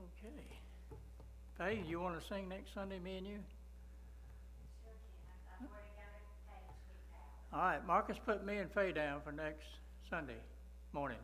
Okay. Faye, you want to sing next Sunday, me and you? Sure can. I've already got it picked out. All right, Marcus put me and Faye down for next Sunday morning.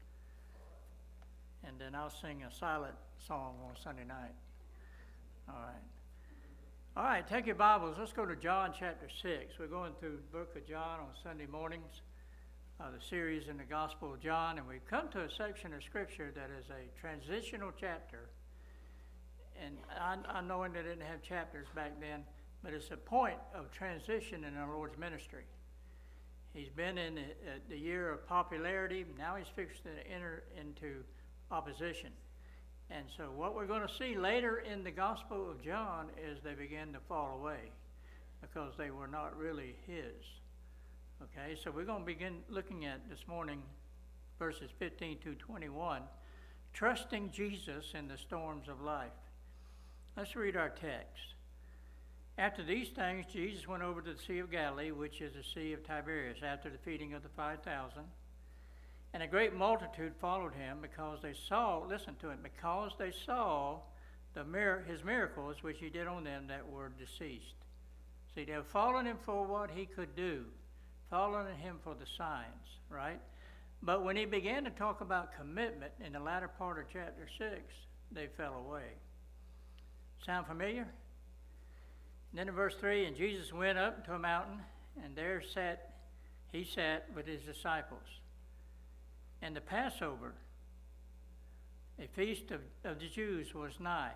And then I'll sing a silent song on Sunday night. All right. All right, take your Bibles. Let's go to John chapter 6. We're going through the book of John on Sunday mornings, the series in the Gospel of John, and we've come to a section of Scripture that is a transitional chapter. And I know they didn't have chapters back then, but it's a point of transition in our Lord's ministry. He's been in the year of popularity. Now he's fixed to enter into opposition. And so what we're going to see later in the Gospel of John is they begin to fall away because they were not really his. Okay, so we're going to begin looking at this morning verses 15 to 21, trusting Jesus in the storms of life. Let's read our text. After these things, Jesus went over to the Sea of Galilee, which is the Sea of Tiberias, after the feeding of the 5,000. And a great multitude followed him because they saw, listen to it, because they saw his miracles which he did on them that were deceased. See, they were following him for what he could do, following him for the signs, right? But when he began to talk about commitment in the latter part of chapter 6, they fell away. Sound familiar? And then in verse 3, and Jesus went up to a mountain, and there he sat with his disciples. And the Passover, a feast of the Jews, was nigh.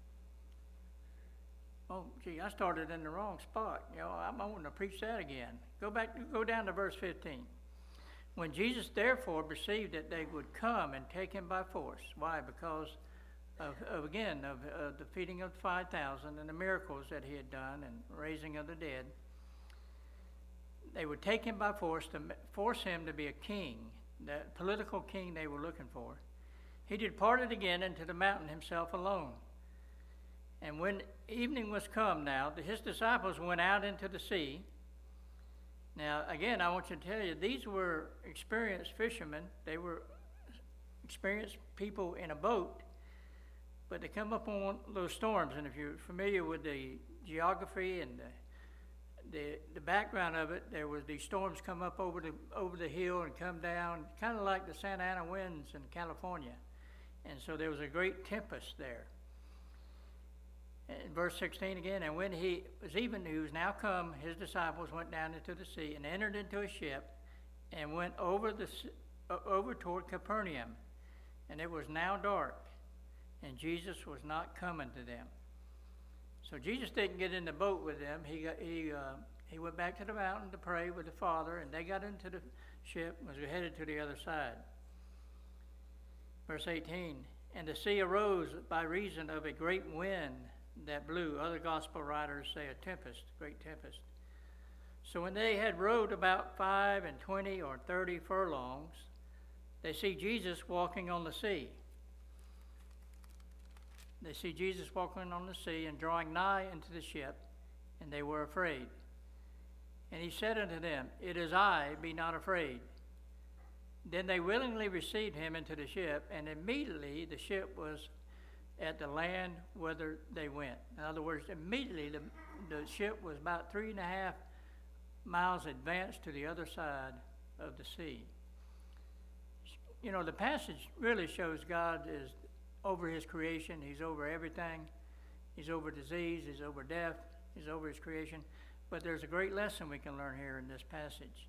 Oh, gee, I started in the wrong spot. I'm wanting to preach that again. Go down to verse 15. When Jesus therefore perceived that they would come and take him by force. Why? Because of the feeding of the 5,000 and the miracles that he had done and raising of the dead. They would take him by force to force him to be a king, that political king they were looking for. He departed again into the mountain himself alone. And when evening was come now, his disciples went out into the sea. Now, again, I want you to tell you, these were experienced fishermen. They were experienced people in a boat, but they come up on those storms. And if you're familiar with the geography and the background of it, there was these storms come up over the hill and come down, kind of like the Santa Ana winds in California. And so there was a great tempest there. In verse 16 again, and when he was even, who was now come, his disciples went down into the sea and entered into a ship and went over toward Capernaum. And it was now dark, and Jesus was not coming to them. So Jesus didn't get in the boat with them. He went back to the mountain to pray with the Father, and they got into the ship and was headed to the other side. Verse 18, and the sea arose by reason of a great wind that blew. Other gospel writers say a tempest, great tempest. So when they had rowed about 25 or 30 furlongs, they see Jesus walking on the sea. They see Jesus walking on the sea and drawing nigh into the ship, and they were afraid. And he said unto them, It is I, be not afraid. Then they willingly received him into the ship, and immediately the ship was at the land whither they went. In other words, immediately the ship was about 3.5 miles advanced to the other side of the sea. The passage really shows God is over his creation. He's over everything. He's over disease. He's over death. He's over his creation. But there's a great lesson we can learn here in this passage.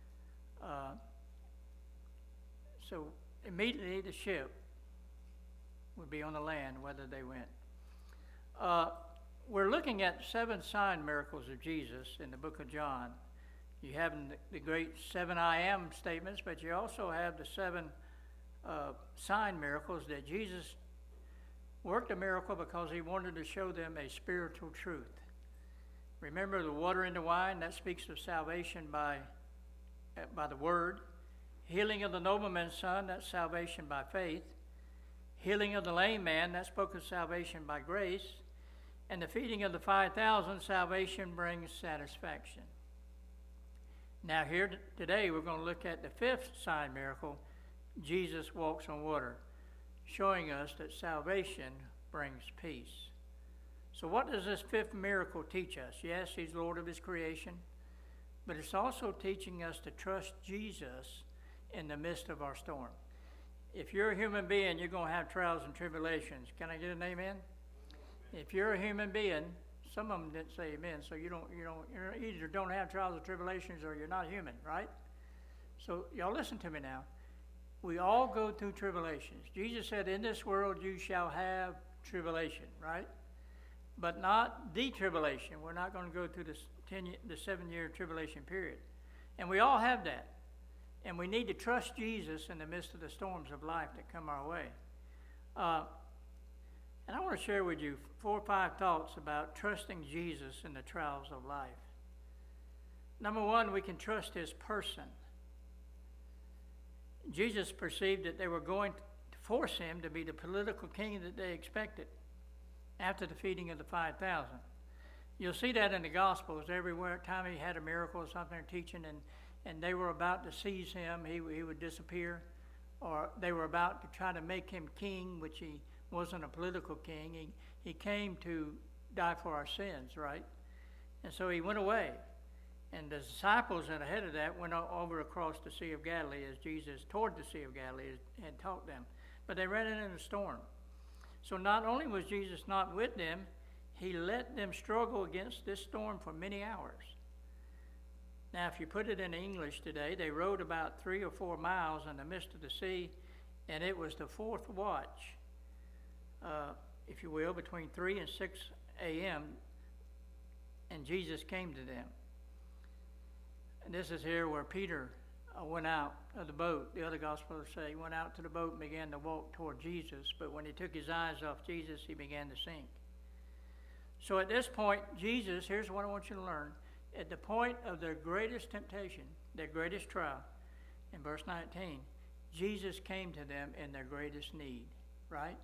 So immediately the ship would be on the land, whether they went. We're looking at 7 sign miracles of Jesus in the book of John. You have the great 7 I am statements, but you also have the 7 sign miracles that Jesus worked a miracle because he wanted to show them a spiritual truth. Remember the water into wine, that speaks of salvation by the word. Healing of the nobleman's son, that's salvation by faith. Healing of the lame man, that spoke of salvation by grace. And the feeding of the 5,000, salvation brings satisfaction. Now here today we're going to look at the 5th sign miracle, Jesus walks on water. showing us that salvation brings peace. So what does this fifth miracle teach us? Yes, he's Lord of his creation, but it's also teaching us to trust Jesus in the midst of our storm. If you're a human being, you're going to have trials and tribulations. Can I get an amen? If you're a human being, some of them didn't say amen, so you either don't have trials or tribulations or you're not human, right? So y'all listen to me now. We all go through tribulations. Jesus said, in this world you shall have tribulation, right? But not the tribulation. We're not going to go through the 7-year tribulation period. And we all have that. And we need to trust Jesus in the midst of the storms of life that come our way. And I want to share with you 4 or 5 thoughts about trusting Jesus in the trials of life. Number 1, we can trust his person. Jesus perceived that they were going to force him to be the political king that they expected after the feeding of the 5,000. You'll see that in the Gospels. Everywhere time he had a miracle or something or teaching, and they were about to seize him, he would disappear. Or they were about to try to make him king, which he wasn't a political king. He came to die for our sins, right? And so he went away. And the disciples ahead of that went over across the Sea of Galilee as Jesus, toward the Sea of Galilee, had taught them. But they ran into a storm. So not only was Jesus not with them, he let them struggle against this storm for many hours. Now, if you put it in English today, they rowed about 3 or 4 miles in the midst of the sea, and it was the 4th watch, if you will, between 3 and 6 a.m., and Jesus came to them. And this is here where Peter went out of the boat. The other Gospels say he went out to the boat and began to walk toward Jesus, but when he took his eyes off Jesus, he began to sink. So at this point, Jesus, here's what I want you to learn. At the point of their greatest temptation, their greatest trial, in verse 19, Jesus came to them in their greatest need, right?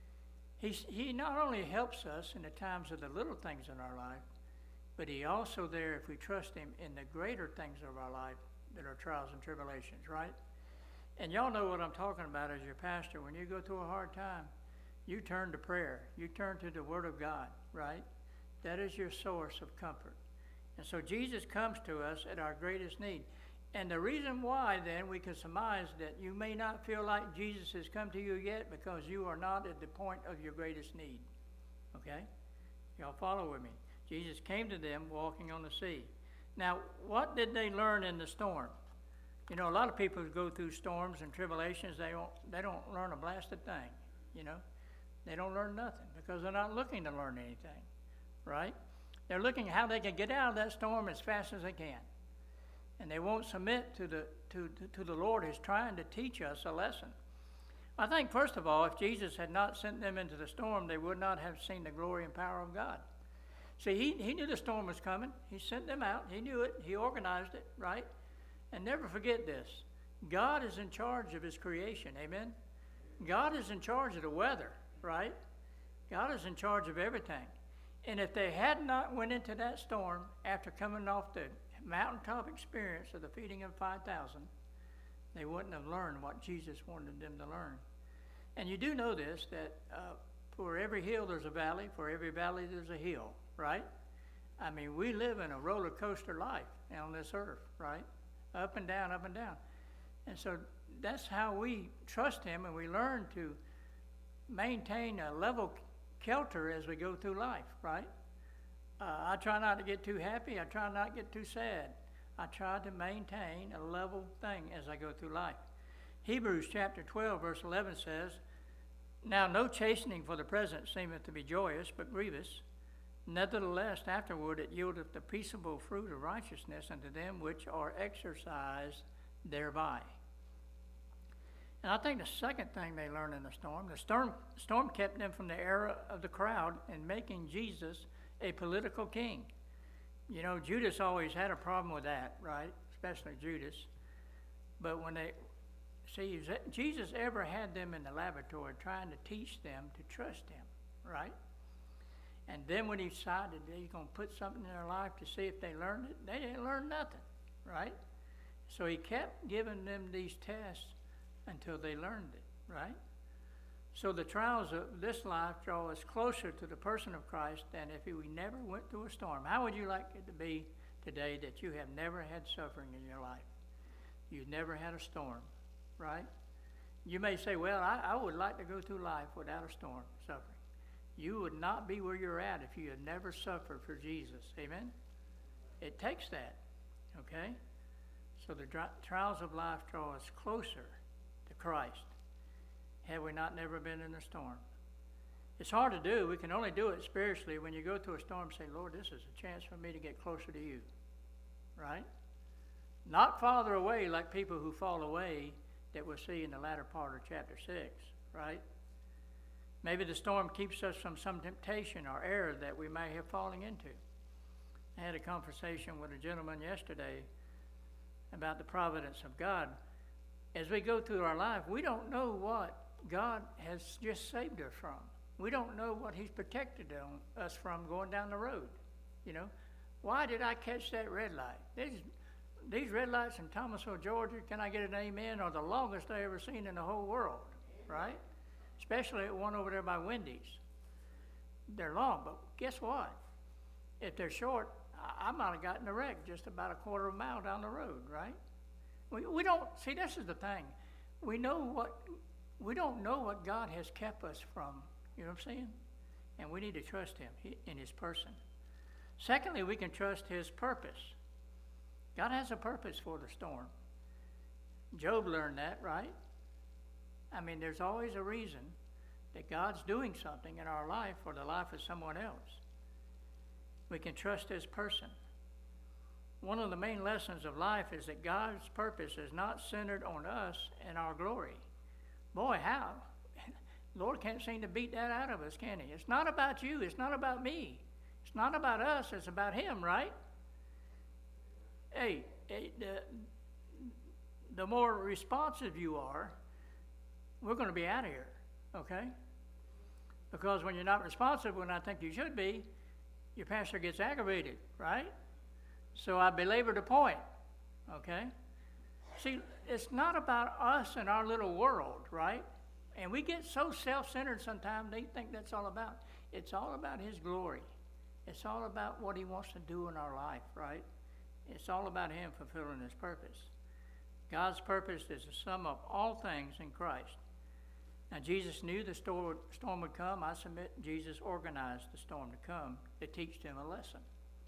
He not only helps us in the times of the little things in our life, but he also there, if we trust him, in the greater things of our life that are trials and tribulations, right? And y'all know what I'm talking about as your pastor. When you go through a hard time, you turn to prayer. You turn to the Word of God, right? That is your source of comfort. And so Jesus comes to us at our greatest need. And the reason why, then, we can surmise that you may not feel like Jesus has come to you yet because you are not at the point of your greatest need. Okay? Y'all follow with me. Jesus came to them walking on the sea. Now, what did they learn in the storm? You know, a lot of people who go through storms and tribulations, they don't learn a blasted thing, you know. They don't learn nothing because they're not looking to learn anything, right? They're looking at how they can get out of that storm as fast as they can. And they won't submit to the Lord who's trying to teach us a lesson. I think, first of all, if Jesus had not sent them into the storm, they would not have seen the glory and power of God. See, he knew the storm was coming. He sent them out. He knew it. He organized it, right? And never forget this. God is in charge of his creation, amen? God is in charge of the weather, right? God is in charge of everything. And if they had not went into that storm after coming off the mountaintop experience of the feeding of 5,000, they wouldn't have learned what Jesus wanted them to learn. And you do know this, that for every hill there's a valley, for every valley there's a hill, right? I mean, we live in a roller coaster life on this earth, right? Up and down, up and down. And so that's how we trust him, and we learn to maintain a level kelter as we go through life, right? I try not to get too happy. I try not to get too sad. I try to maintain a level thing as I go through life. Hebrews chapter 12, verse 11 says, "Now no chastening for the present seemeth to be joyous, but grievous. Nevertheless, afterward it yieldeth the peaceable fruit of righteousness unto them which are exercised thereby." And I think the second thing they learned in the storm kept them from the error of the crowd and making Jesus a political king. You know, Judas always had a problem with that, right? Especially Judas. But when Jesus ever had them in the laboratory trying to teach them to trust him, right? And then when he decided that he's going to put something in their life to see if they learned it, they didn't learn nothing, right? So he kept giving them these tests until they learned it, right? So the trials of this life draw us closer to the person of Christ than if we never went through a storm. How would you like it to be today that you have never had suffering in your life? You've never had a storm, right? You may say, well, I would like to go through life without a storm, suffering. You would not be where you're at if you had never suffered for Jesus. Amen? It takes that, okay? So the trials of life draw us closer to Christ. Have we not never been in a storm? It's hard to do. We can only do it spiritually when you go through a storm and say, Lord, this is a chance for me to get closer to you, right? Not farther away like people who fall away that we'll see in the latter part of chapter 6, right? Maybe the storm keeps us from some temptation or error that we may have fallen into. I had a conversation with a gentleman yesterday about the providence of God. As we go through our life, we don't know what God has just saved us from. We don't know what he's protected us from going down the road. You know, why did I catch that red light? These red lights in Thomasville, Georgia, can I get an amen, are the longest I ever seen in the whole world, right? Especially the one over there by Wendy's. They're long, but guess what? If they're short, I might have gotten a wreck just about a quarter of a mile down the road, right? We don't, see, this is the thing. We don't know what God has kept us from, you know what I'm saying? And we need to trust him in his person. Secondly, we can trust his purpose. God has a purpose for the storm. Job learned that, right? I mean, there's always a reason that God's doing something in our life or the life of someone else. We can trust his person. One of the main lessons of life is that God's purpose is not centered on us and our glory. Boy, how? Lord can't seem to beat that out of us, can he? It's not about you. It's not about me. It's not about us. It's about him, right? Hey, the more responsive you are, we're going to be out of here, okay? Because when you're not responsive when I think you should be, your pastor gets aggravated, right? So I belabor the point, okay? See, it's not about us and our little world, right? And we get so self-centered sometimes, they think that's all about. It's all about his glory. It's all about what he wants to do in our life, right? It's all about him fulfilling his purpose. God's purpose is the sum of all things in Christ. Now, Jesus knew the storm would come. I submit Jesus organized the storm to come to teach them a lesson.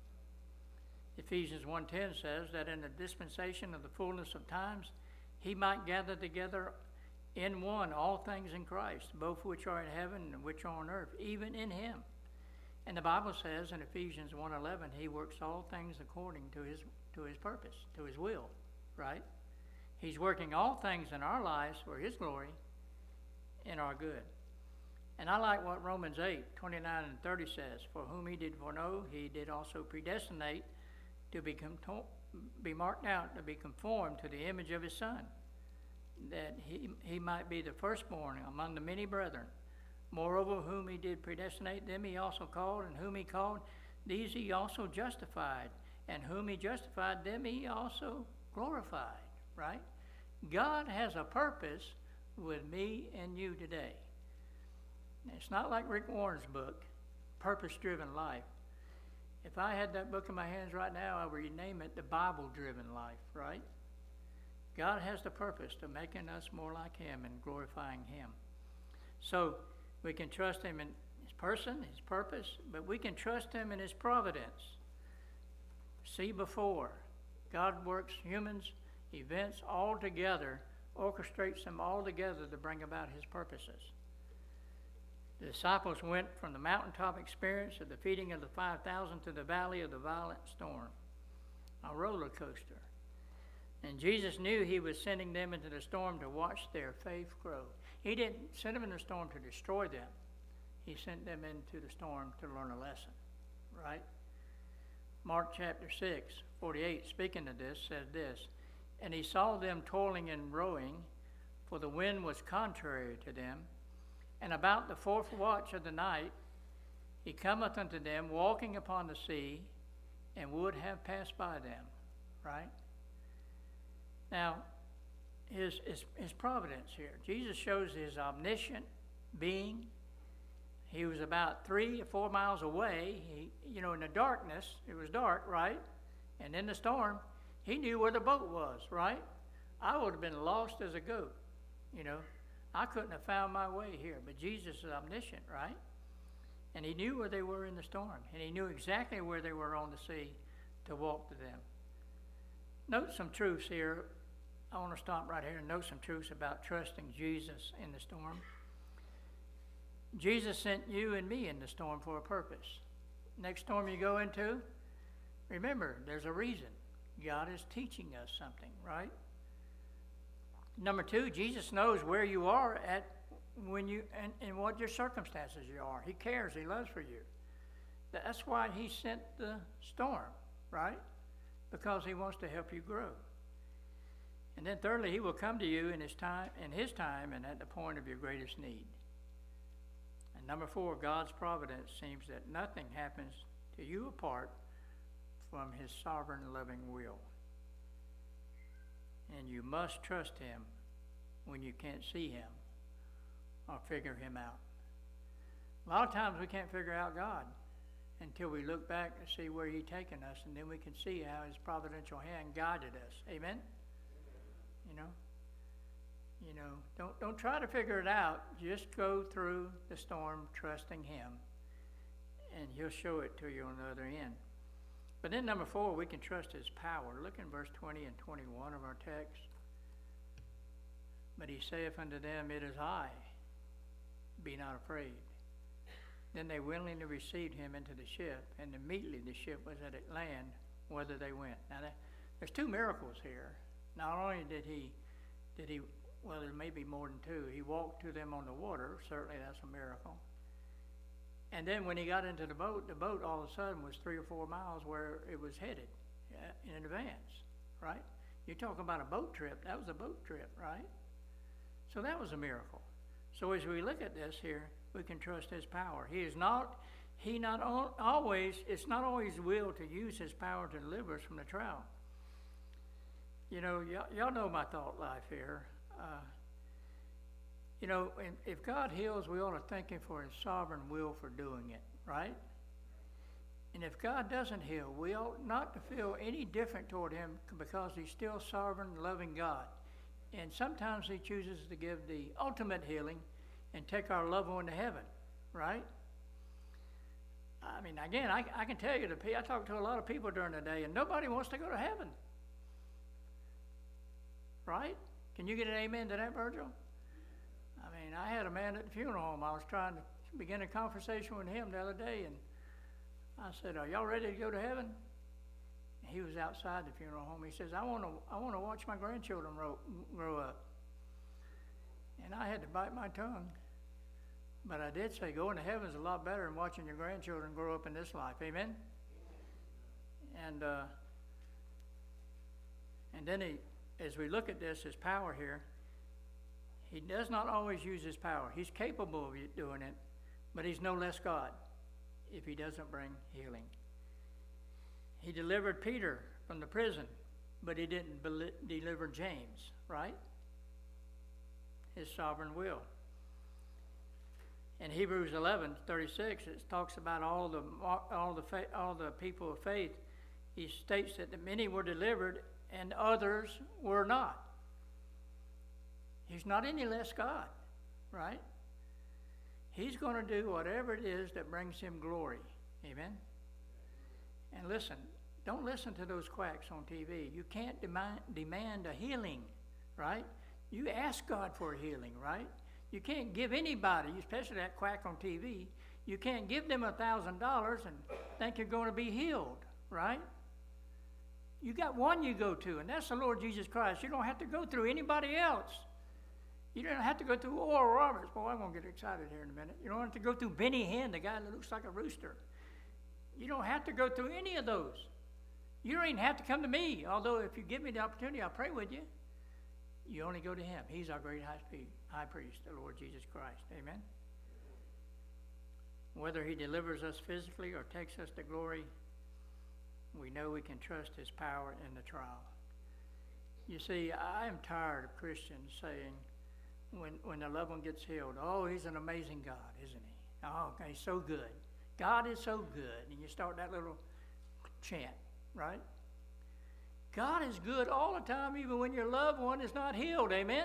Ephesians 1:10 says that in the dispensation of the fullness of times, he might gather together in one all things in Christ, both which are in heaven and which are on earth, even in him. And the Bible says in Ephesians 1:11, he works all things according to his purpose, to his will, right? He's working all things in our lives for his glory and our good. And I like what Romans 8:29 and 30 says, for whom he did foreknow, he did also predestinate to be marked out, to be conformed to the image of his Son, that he might be the firstborn among the many brethren. Moreover, whom he did predestinate, them he also called, and whom he called, these he also justified, and whom he justified, them he also glorified, right? God has a purpose with me and you today. It's not like Rick Warren's book, Purpose-Driven Life. If I had that book in my hands right now, I would rename it The Bible-Driven Life, right? God has the purpose to making us more like him and glorifying him. So we can trust him in his person, his purpose, but we can trust him in his providence. See before, God works humans, events all together, orchestrates them all together to bring about his purposes. The disciples went from the mountaintop experience of the feeding of the 5,000 to the valley of the violent storm, a roller coaster. And Jesus knew he was sending them into the storm to watch their faith grow. He didn't send them in the storm to destroy them. He sent them into the storm to learn a lesson, right? Mark chapter 6:48, speaking of this, says this, and he saw them toiling and rowing, for the wind was contrary to them. And about the fourth watch of the night, he cometh unto them, walking upon the sea, and would have passed by them, right? Now, his providence here. Jesus shows his omniscient being. He was about 3 or 4 miles away. In the darkness, it was dark, right? And in the storm, he knew where the boat was, right? I would have been lost as a goat, I couldn't have found my way here. But Jesus is omniscient, right? And he knew where they were in the storm. And he knew exactly where they were on the sea to walk to them. Note some truths here. I want to stop right here and note some truths about trusting Jesus in the storm. Jesus sent you and me in the storm for a purpose. Next storm you go into, remember, there's a reason. God is teaching us something, right? Number 2, Jesus knows where you are at when you and what your circumstances you are. He cares. He loves for you. That's why he sent the storm, right? Because he wants to help you grow. And then thirdly, he will come to you in his time and at the point of your greatest need. And number 4, God's providence seems that nothing happens to you apart from his sovereign loving will. And you must trust him when you can't see him or figure him out. A lot of times we can't figure out God until we look back and see where he's taken us, and then we can see how his providential hand guided us. Amen? Don't try to figure it out. Just go through the storm trusting him, and he'll show it to you on the other end. But then number 4, we can trust his power. Look in verse 20 and 21 of our text. But he saith unto them, It is I, be not afraid. Then they willingly received him into the ship, and immediately the ship was at land whither they went. Now, there's 2 miracles here. Not only did he, well, there may be more than 2. He walked to them on the water. Certainly that's a miracle. And then when he got into the boat all of a sudden was 3 or 4 miles where it was headed in advance, right? You're talking about a boat trip. That was a boat trip, right? So that was a miracle. So as we look at this here, we can trust his power. It's not always will to use his power to deliver us from the trial. Y'all know my thought life here. If God heals, we ought to thank him for his sovereign will for doing it, right? And if God doesn't heal, we ought not to feel any different toward him because he's still sovereign, loving God. And sometimes he chooses to give the ultimate healing and take our loved one to heaven, right? I mean, again, I can tell you, I talk to a lot of people during the day, and nobody wants to go to heaven, right? Can you get an amen to that, Virgil? I mean, I had a man at the funeral home. I was trying to begin a conversation with him the other day, and I said, "Are y'all ready to go to heaven?" He was outside the funeral home. He says, I want to watch my grandchildren grow up. And I had to bite my tongue. But I did say, going to heaven is a lot better than watching your grandchildren grow up in this life. Amen? And then as we look at this, his power here, he does not always use his power. He's capable of doing it, but he's no less God if he doesn't bring healing. He delivered Peter from the prison, but he didn't deliver James, right? His sovereign will. In Hebrews 11:36, it talks about all the people of faith. He states that many were delivered and others were not. He's not any less God, right? He's going to do whatever it is that brings him glory. Amen? And listen, don't listen to those quacks on TV. You can't demand a healing, right? You ask God for a healing, right? You can't give anybody, especially that quack on TV, you can't give them $1,000 and think you're going to be healed, right? You got one you go to, and that's the Lord Jesus Christ. You don't have to go through anybody else. You don't have to go through Oral Roberts. Boy, I'm going to get excited here in a minute. You don't have to go through Benny Hinn, the guy that looks like a rooster. You don't have to go through any of those. You don't even have to come to me, although if you give me the opportunity, I'll pray with you. You only go to him. He's our great high priest, the Lord Jesus Christ. Amen? Whether he delivers us physically or takes us to glory, we know we can trust his power in the trial. You see, I am tired of Christians saying, when the loved one gets healed. Oh, he's an amazing God, isn't he? Oh, okay, he's so good. God is so good. And you start that little chant, right? God is good all the time, even when your loved one is not healed. Amen?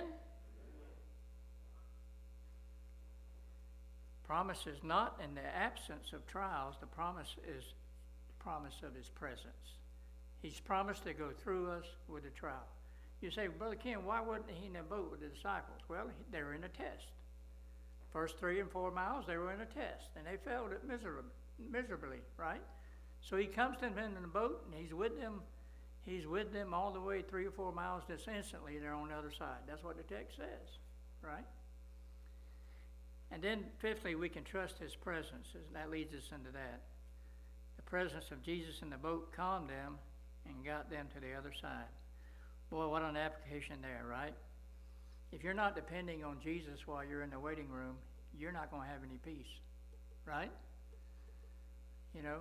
Promise is not in the absence of trials. The promise is the promise of his presence. He's promised to go through us with a trial. You say, Brother Ken, why wasn't he in the boat with the disciples? Well, they were in a test. First 3 and 4 miles, they were in a test, and they failed it miserably, right? So he comes to them in the boat, and he's with them. He's with them all the way 3 or 4 miles. Just instantly, they're on the other side. That's what the text says, right? And then, fifthly, we can trust his presence. That leads us into that. The presence of Jesus in the boat calmed them and got them to the other side. Boy, what an application there, right? If you're not depending on Jesus while you're in the waiting room, you're not going to have any peace, right? You know,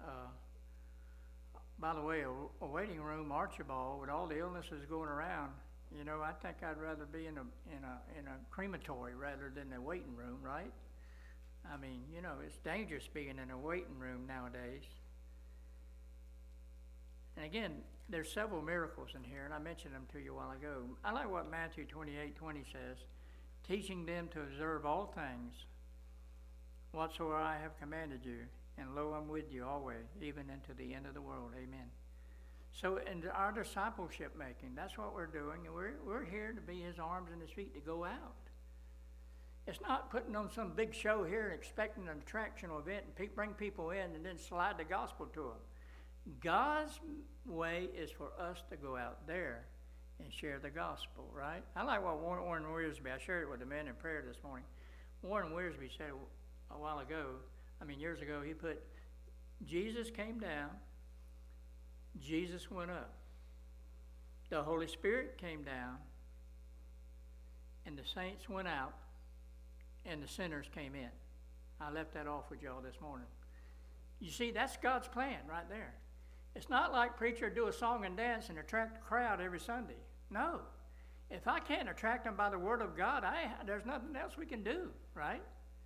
by the way, a waiting room, Archibald, with all the illnesses going around, you know, I think I'd rather be in a crematory rather than a waiting room, right? I mean, you know, it's dangerous being in a waiting room nowadays. And again, there's several miracles in here, and I mentioned them to you a while ago. I like what Matthew 28:20 says, teaching them to observe all things whatsoever I have commanded you, and lo, I'm with you always, even into the end of the world. Amen. So in our discipleship making, that's what we're doing, and we're here to be his arms and his feet to go out. It's not putting on some big show here and expecting an attractional event and bring people in and then slide the gospel to them. God's way is for us to go out there and share the gospel, right? I like what Warren Wiersbe, I shared it with the men in prayer this morning. Warren Wiersbe said a while ago, years ago, he put, Jesus came down, Jesus went up. The Holy Spirit came down, and the saints went out, and the sinners came in. I left that off with y'all this morning. You see, that's God's plan right there. It's not like preacher do a song and dance and attract a crowd every Sunday. No. If I can't attract them by the Word of God, there's nothing else we can do, right?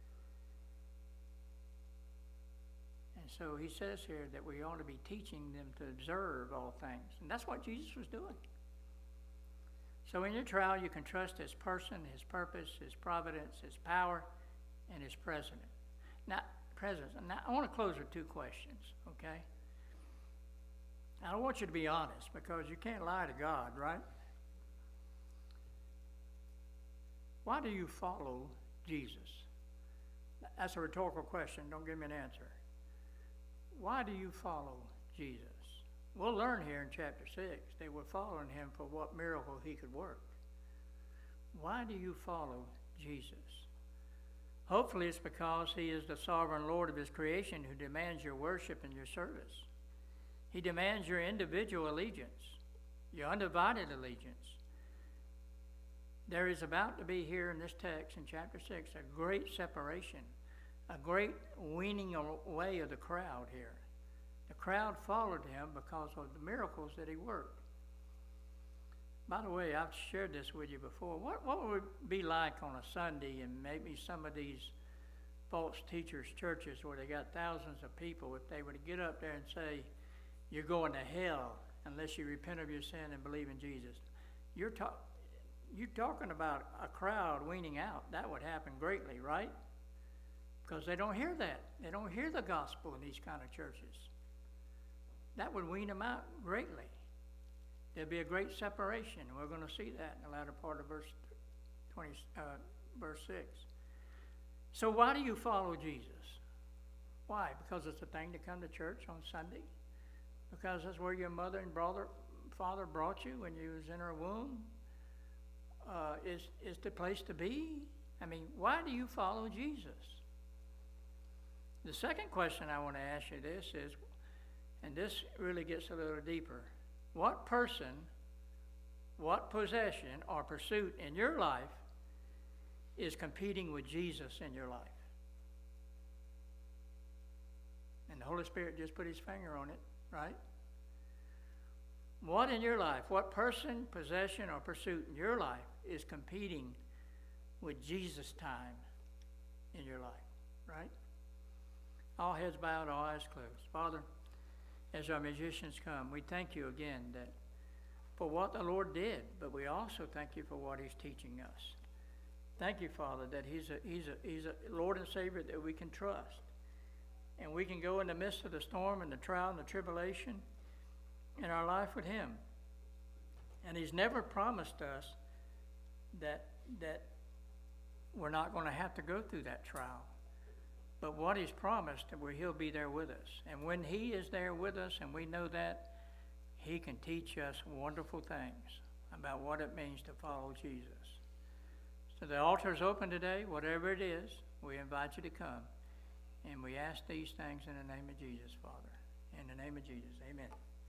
And so he says here that we ought to be teaching them to observe all things. And that's what Jesus was doing. So in your trial, you can trust his person, his purpose, his providence, his power, and his presence. Now, I want to close with 2 questions, okay? I don't want you to be honest, because you can't lie to God, right? Why do you follow Jesus? That's a rhetorical question. Don't give me an answer. Why do you follow Jesus? We'll learn here in chapter 6. They were following him for what miracle he could work. Why do you follow Jesus? Hopefully it's because he is the sovereign Lord of his creation who demands your worship and your service. He demands your individual allegiance, your undivided allegiance. There is about to be here in this text in chapter 6 a great separation, a great weaning away of the crowd here. The crowd followed him because of the miracles that he worked. By the way, I've shared this with you before. What would it be like on a Sunday and maybe some of these false teachers' churches where they got thousands of people, if they were to get up there and say, you're going to hell unless you repent of your sin and believe in Jesus. You're talking about a crowd weaning out. That would happen greatly, right? Because they don't hear that. They don't hear the gospel in these kind of churches. That would wean them out greatly. There'd be a great separation. We're going to see that in the latter part of verse 6. So why do you follow Jesus? Why? Because it's a thing to come to church on Sunday? Because that's where your mother and father brought you when you was in her womb? Is the place to be? Why do you follow Jesus? The second question I want to ask you this is, and this really gets a little deeper. What person, what possession or pursuit in your life is competing with Jesus in your life? And the Holy Spirit just put his finger on it, right? What in your life, what person, possession, or pursuit in your life is competing with Jesus time in your life, right? All heads bowed, all eyes closed. Father, as our musicians come, we thank you again that for what the Lord did, but we also thank you for what he's teaching us. Thank you, Father, that he's a Lord and Savior that we can trust. And we can go in the midst of the storm and the trial and the tribulation in our life with him. And he's never promised us that we're not going to have to go through that trial. But what he's promised, where he'll be there with us. And when he is there with us, and we know that, he can teach us wonderful things about what it means to follow Jesus. So the altar is open today. Whatever it is, we invite you to come. And we ask these things in the name of Jesus, Father. In the name of Jesus, amen.